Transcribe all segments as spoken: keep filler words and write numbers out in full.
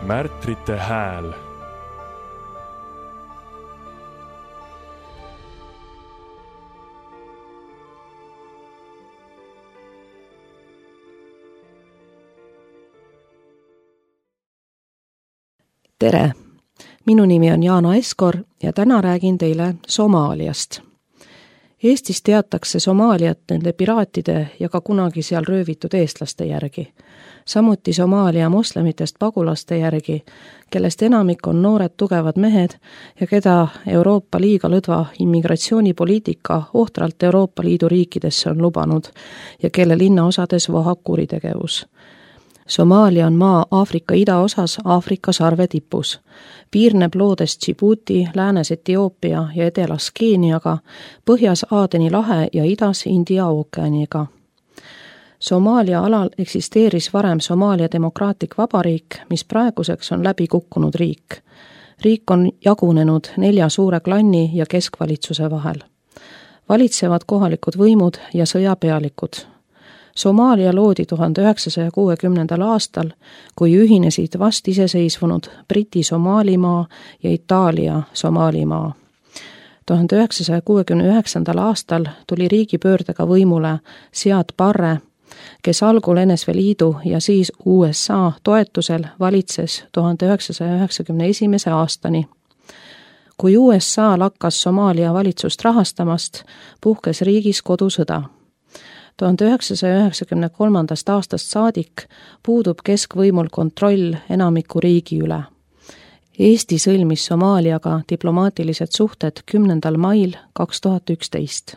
Märtrite hääl. Tere! Minu nimi on Jaana Eskor ja täna räägin teile Somaaliast. Eestis teatakse Somaaliat nende piraatide ja ka kunagi seal röövitud eestlaste järgi. Samuti Somaalia moslemitest pagulaste järgi, kellest enamik on noored tugevad mehed ja keda Euroopa liiga lõdva immigratsioonipoliitika ohtralt Euroopa Liidu riikidesse on lubanud ja kelle linnaosades vohab kuritegevus. Somaalia on maa Aafrika idaosas Aafrika sarve tipus. Piirneb loodes Djibouti, läänes Etioopia ja edelas Keeniaga, põhjas Aadeni lahe ja idas India ookeaniga. Somaalia alal eksisteeris varem Somaalia demokraatlik vabariik, mis praeguseks on läbi kukkunud riik. Riik on jagunenud nelja suure klanni ja keskvalitsuse vahel. Valitsevad kohalikud võimud ja sõjapealikud. Somaalia loodi tuhande üheksasaja kuuekümnendal aastal, kui ühinesid vast iseseisvunud Briti Somaalimaa ja Itaalia Somaalimaa. tuhande üheksasaja kuuekümne üheksandal aastal tuli riigipöördega võimule Siad Barre, kes algul N S V Liidu ja siis U S A toetusel valitses tuhande üheksasaja üheksakümne esimese aastani. Kui U S A lakkas Somaalia valitsust rahastamast, puhkes riigis kodusõda. tuhande üheksasaja üheksakümne kolmandast aastast saadik puudub keskvõimul kontroll enamiku riigi üle. Eesti sõlmis Somaaliaga diplomaatilised suhted kümnendal mail kaks tuhat üksteist.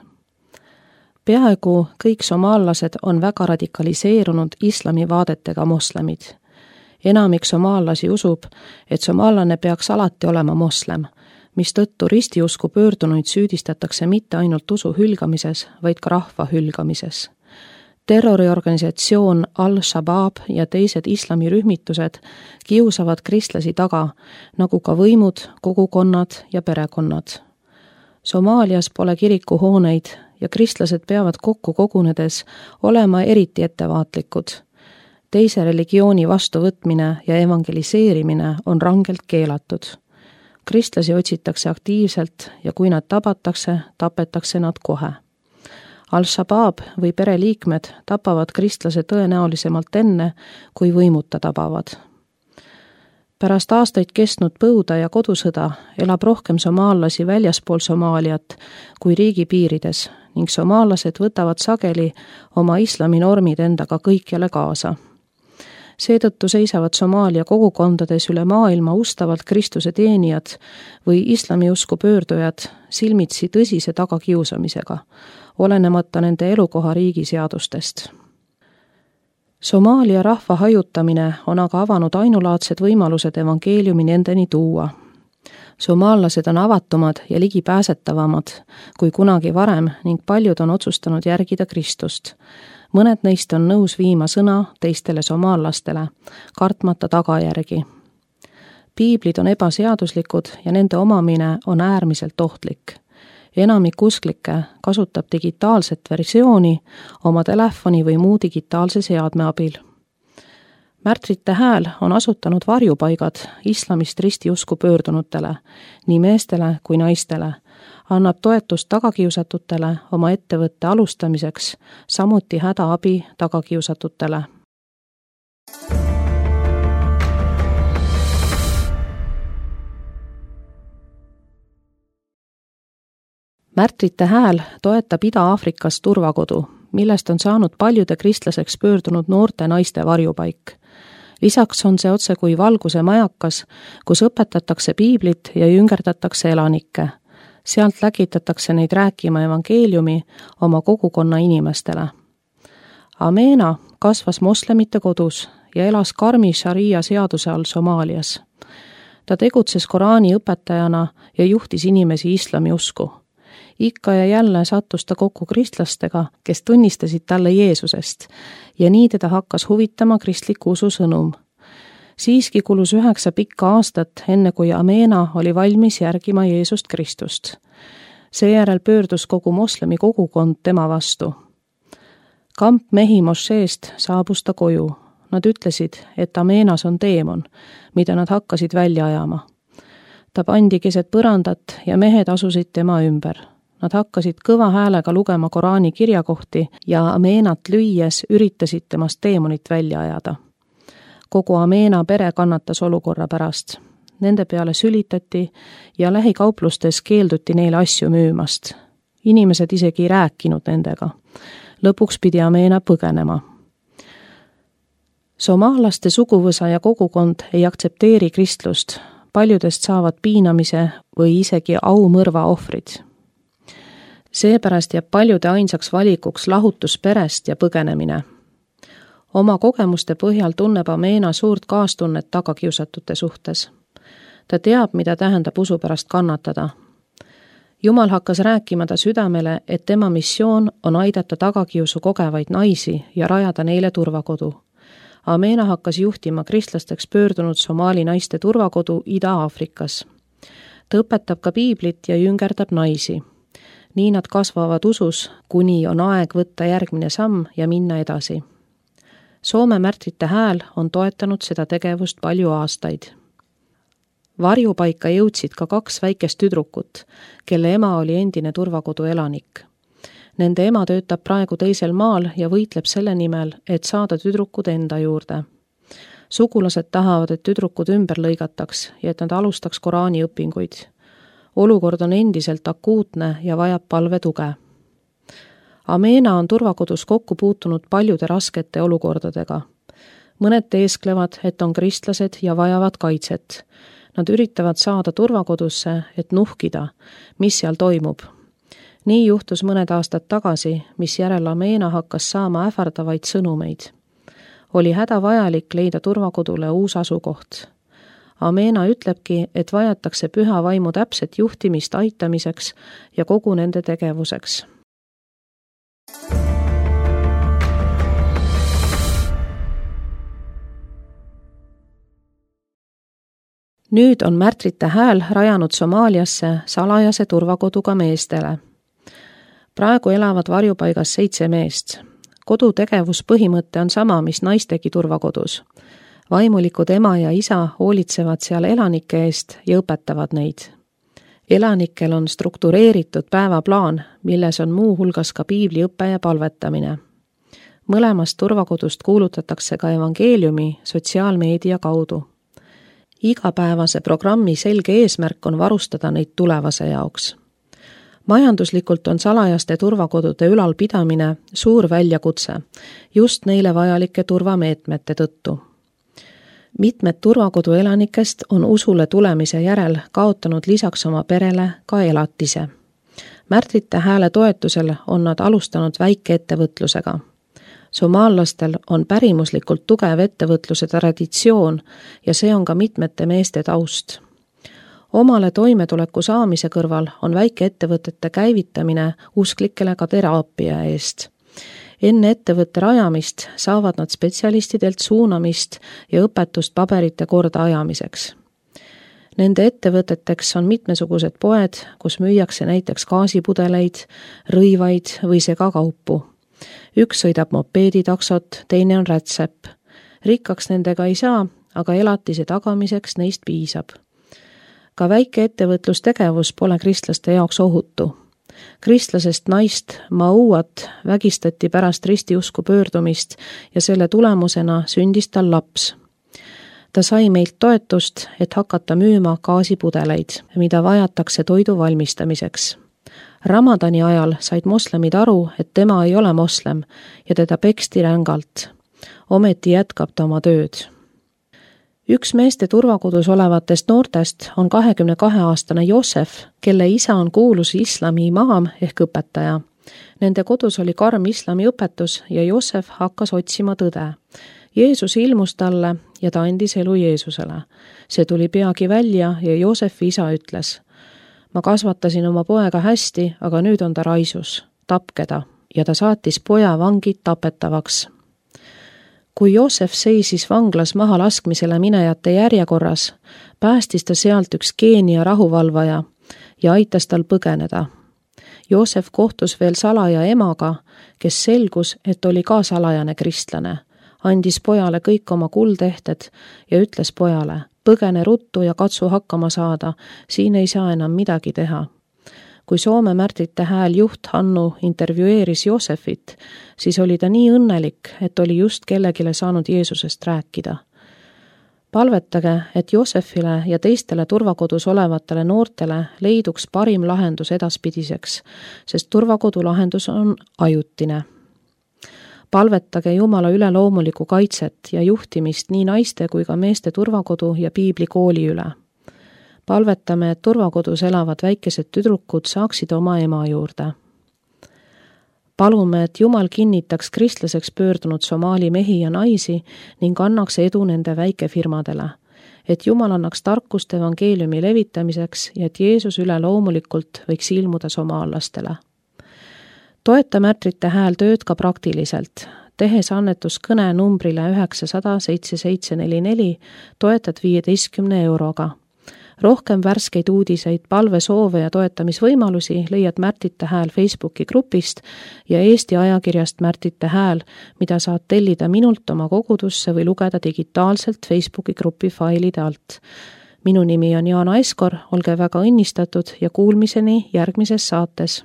Peaaegu kõik somaallased on väga radikaliseerunud islamivaadetega moslemid. Enamik somaallasi usub, et somaallane peaks alati olema moslem, mistõttu ristiusku pöördunuid süüdistatakse mitte ainult usu hülgamises, vaid ka rahva hülgamises. Terroriorganisatsioon Al-Shabaab ja teised islamirühmitused kiusavad kristlasi taga, nagu ka võimud, kogukonnad ja perekonnad. Somaalias pole kirikuhooneid ja kristlased peavad kokku kogunedes olema eriti ettevaatlikud. Teise religiooni vastuvõtmine ja evangeliseerimine on rangelt keelatud. Kristlasi otsitakse aktiivselt ja kui nad tabatakse, tapetakse nad kohe. Al-Shabaab või pereliikmed tapavad kristlase tõenäolisemalt enne, kui võimud ta tabavad. Pärast aastaid kestnud põuda ja kodusõda elab rohkem somaallasi väljaspool Somaaliat kui riigi piirides ning somaallased võtavad sageli oma islaminormid endaga kõikjale kaasa. Seetõttu seisavad Somaalia kogukondades üle maailma ustavalt Kristuse teenijad või islamiusku pöördujad silmitsi tõsise tagakiusamisega, olenemata nende elukoha riigi seadustest. Somaalia rahva hajutamine on aga avanud ainulaadsed võimalused evangeeliumi nendeni tuua. Somaallased on avatumad ja ligipääsetavamad kui kunagi varem ning paljud on otsustanud järgida Kristust. Mõned neist on nõus viima sõna teistele somaallastele, kartmata tagajärgi. Piiblid on ebaseaduslikud ja nende omamine on äärmiselt ohtlik. Enamik usklikke kasutab digitaalset versiooni oma telefoni või muu digitaalse seadme abil. Märtrite hääl on asutanud varjupaigad islamist ristiusku pöördunutele, nii meestele kui naistele, annab toetust tagakiusatutele oma ettevõtte alustamiseks, samuti hädaabi tagakiusatutele. Märtrite hääl toetab Ida-Aafrikas turvakodu, millest on saanud paljude kristlaseks pöördunud noorte naiste varjupaik. Lisaks on see otse kui valguse majakas, kus õpetatakse piiblit ja jüngerdatakse elanikke. Sealt läkitatakse neid rääkima evangeeliumi oma kogukonna inimestele. Ameena kasvas moslemite kodus ja elas karmi šaria seaduse all Somaalias. Ta tegutses Koraani õpetajana ja juhtis inimesi islami usku. Ikka ja jälle sattus ta kokku kristlastega, kes tunnistasid talle Jeesusest ja nii teda hakkas huvitama kristliku usu sõnum. Siiski kulus üheksa pikka aastat, enne kui Ameena oli valmis järgima Jeesust Kristust. Seejärel pöördus kogu moslemi kogukond tema vastu. Kamp mehi mošeest saabus ta koju. nad ütlesid, et Amenas on teemon, mida nad hakkasid välja ajama. Ta pandi keset põrandat ja mehed asusid tema ümber. Nad hakkasid kõva häälega lugema Koraani kirjakohti ja Amenat lüües üritasid temast teemonit välja ajada. Kogu Amena pere kannatas olukorra pärast. Nende peale sülitati ja lähikauplustes keelduti neile asju müümast. Inimesed isegi ei rääkinud nendega. Lõpuks pidi Amena põgenema. Somaalaste suguvõsa ja kogukond ei aktsepteeri kristlust. Paljudest saavad piinamise või isegi aumõrva ohvrid. Seepärast jääb paljude ainsaks valikuks lahutus perest ja põgenemine. Oma kogemuste põhjal tunneb Amena suurt kaastunnet tagakiusatute suhtes. Ta teab, mida tähendab usu pärast kannatada. Jumal hakkas rääkima ta südamele, et tema missioon on aidata tagakiusu kogevaid naisi ja rajada neile turvakodu. Amena hakkas juhtima kristlasteks pöördunud Somaali naiste turvakodu Ida-Aafrikas. Ta õpetab ka piiblit ja jüngerdab naisi. Nii nad kasvavad usus, kuni on aeg võtta järgmine samm ja minna edasi. Soome Märtrite Hääl on toetanud seda tegevust palju aastaid. Varjupaika jõudsid ka kaks väikest tüdrukut, kelle ema oli endine turvakodu elanik. Nende ema töötab praegu teisel maal ja võitleb selle nimel, et saada tüdrukud enda juurde. Sugulased tahavad, et tüdrukud ümber lõigataks ja et nad alustaks Koraani õpinguid. Olukord on endiselt akuutne ja vajab palve tuge. Amena on turvakodus kokku puutunud paljude raskete olukordadega. Mõned teesklevad, et on kristlased ja vajavad kaitset. Nad üritavad saada turvakodusse, et nuhkida, mis seal toimub. Nii juhtus mõned aastad tagasi, mis järel Amena hakkas saama ähvardavaid sõnumeid. Oli hädavajalik leida turvakodule uus asukoht. Amena ütlebki, et vajatakse püha vaimu täpset juhtimist aitamiseks ja kogu nende tegevuseks. Nüüd on Märtrite Hääl rajanud Somaaliasse salajase turvakoduga meestele. Praegu elavad varjupaigas seitse meest. Kodu tegevuspõhimõte on sama, mis naistegi turvakodus. Vaimulikud ema ja isa hoolitsevad seal elanike eest ja õpetavad neid. Elanikel on struktureeritud päevaplaan, milles on muu hulgas ka piibliõpe ja palvetamine. Mõlemast turvakodust kuulutatakse ka evangeeliumi sotsiaalmeedia kaudu. Igapäevase programmi selge eesmärk on varustada neid tulevase jaoks. Majanduslikult on salajaste turvakodude ülalpidamine suur väljakutse, just neile vajalike turvameetmete tõttu. Mitmed turvakodu elanikest on usule tulemise järel kaotanud lisaks oma perele ka elatise. Märtrite Hääle toetusel on nad alustanud väikeettevõtlusega. Somaallastel on pärimuslikult tugev ettevõtluse traditsioon ja see on ka mitmete meeste taust. Omale toimetuleku saamise kõrval on väikeettevõtete käivitamine usklikele ka teraapia eest. Enne ettevõtte rajamist saavad nad spetsialistidelt suunamist ja õpetust paberite korda ajamiseks. Nende ettevõteteks on mitmesugused poed, kus müüakse näiteks gaasipudeleid, rõivaid või segakaupu. Üks sõidab mopeeditaksot, teine on rätsepp. Rikkaks nendega ei saa, aga elatise tagamiseks neist piisab. Ka väike ettevõtlustegevus pole kristlaste jaoks ohutu. Kristlasest naist Mauat vägistati pärast ristiusku pöördumist ja selle tulemusena sündis tal laps. Ta sai meilt toetust, et hakata müüma gaasipudeleid, mida vajatakse toidu valmistamiseks. Ramadani ajal said moslemid aru, et tema ei ole moslem ja teda peksti rängalt. Ometi jätkab ta oma tööd. Üks meeste turvakodus olevatest noortest on kahekümne kahe aastane Josef, kelle isa on kuulus islami imaam ehk õpetaja. Nende kodus oli karm islami õpetus ja Josef hakkas otsima tõde. Jeesus ilmus talle ja ta andis elu Jeesusele. See tuli peagi välja ja Josefi isa ütles: ma kasvatasin oma poega hästi, aga nüüd on ta raisus. Tapke ta. Ja ta saatis poja vangi tapetavaks. Kui Joosef seisis vanglas maha laskmisele minejate järjekorras, päästis ta sealt üks Keenia rahuvalvaja ja aitas tal põgeneda. Joosef kohtus veel salaja emaga, kes selgus, et oli ka salajane kristlane. andis pojale kõik oma kuldehted ja ütles pojale, põgene ruttu ja katsu hakkama saada, siin ei saa enam midagi teha. Kui Soome Märtrite Hääl juht Hannu intervjueeris Joosefit, siis oli ta nii õnnelik, et oli just kellegile saanud Jeesusest rääkida. Palvetage, et Joosefile ja teistele turvakodus olevatele noortele leiduks parim lahendus edaspidiseks, sest turvakodu lahendus on ajutine. Palvetage Jumala üleloomulikku kaitset ja juhtimist nii naiste kui ka meeste turvakodu ja piiblikooli üle. Palvetame, et turvakodus elavad väikesed tüdrukud saaksid oma ema juurde. Palume, et Jumal kinnitaks kristlaseks pöördunud Somaali mehi ja naisi ning annaks edu nende väikefirmadele, et Jumal annaks tarkust evangeeliumi levitamiseks ja et Jeesus üleloomulikult võiks ilmuda somaallastele. Toeta Märtrite Hääl tööd ka praktiliselt. Tehes annetuskõne numbrile üheksasada seitse seitse neli neli toetad viieteistkümne euroga. Rohkem värskeid uudiseid, palvesoove ja toetamisvõimalusi leiad Märtrite Hääl Facebooki grupist ja Eesti ajakirjast Märtrite Hääl, mida saad tellida minult oma kogudusse või lugeda digitaalselt Facebooki grupi failide alt. Minu nimi on Jaana Eskor, olge väga õnnistatud ja kuulmiseni järgmises saates.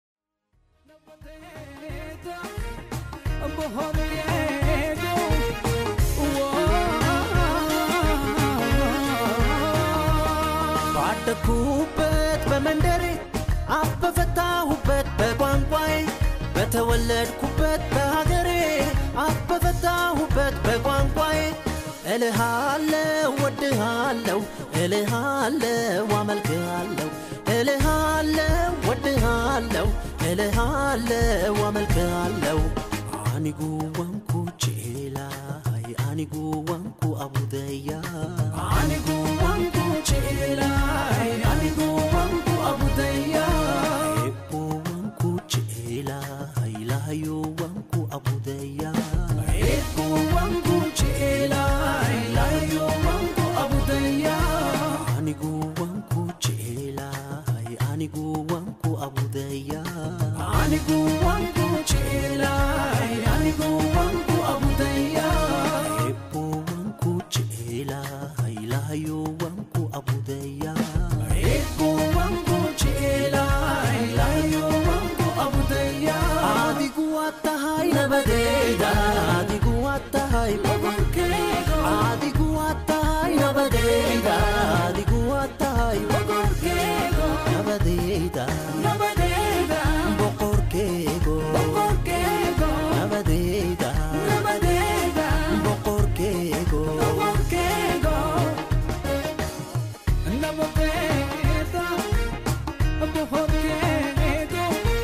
ኩበት በመንደሬ አፍ በፈታሁበት በቋንቋዬ በተወለድኩበት በሀገሬ አፍ በፈታሁበት በቋንቋዬ እልሃለሁ ወድሃለሁ እልሃለሁ አመልክሃለሁ እልሃለሁ ወድሃለሁ እልሃለሁ አመልክሃለሁ አኒጉ ወንኩ ቼላይ አኒጉ ወንኩ አቡደያ አኒጉ ወንኩ ቼላይ አኒጉ ወንኩ አቡደያ ኤኩ ወንኩ ቼላይ ላዩ ወንኩ አቡደያ ኤኩ ወንኩ ቼላይ ላዩ ወንኩ አቡደያ አኒጉ ወንኩ ቼላይ አኒጉ ወንኩ አቡደያ አኒጉ ወንኩ ቼላይ አኒጉ ወንኩ አቡደያ ኤኩ ወንኩ ቼላይ ላዩ ወንኩ አቡደያ ኤኩ ወንኩ ቼላይ ላዩ ወንኩ አቡደያ አዲጉ አታሃይ ነበዴዳ አዲጉ አታሃይ በጎርኬጎ አዲጉ አታሃይ ነበዴዳ አዲጉ አታሃይ በጎርኬጎ ነበዴዳ ነበዴዳ በጎርኬጎ በጎርኬጎ ነበዴዳ ነበዴዳ በጎርኬጎ በጎርኬጎ ነበዴዳ በጎርኬጎ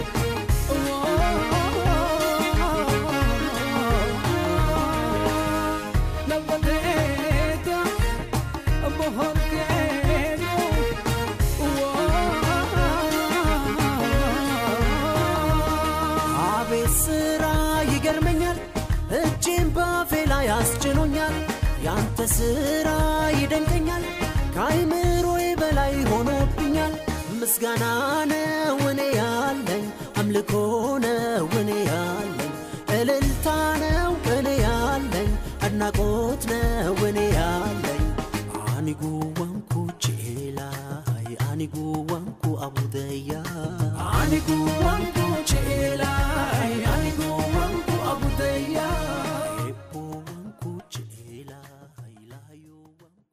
አቤት ስራ ይገርመኛል እጄን ባፌ ላይ አስጭኖኛል ያንተ ስራ ይደንቀኛል ከአይምሮዬ በላይ ሆኖብኛል ምስጋና ነው እኔ ያለኝ አምልኮ ነው እኔ ያለኝ እልልታ ነው እኔ ያለኝ አድናቆት ነው እኔ ያለኝ አኒጉ ወንኩ ቼላይ አኒጉ ወንኩ አቡደያ አኒጉ ወንኩ ቼላይ አኒጉ ወንኩ አቡደያ ኤኩ ወንኩ ቼላይ ላዩ ወንኩ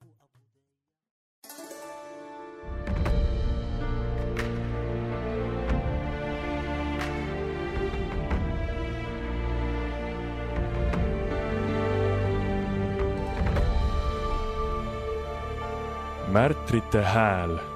Märtrite Hääl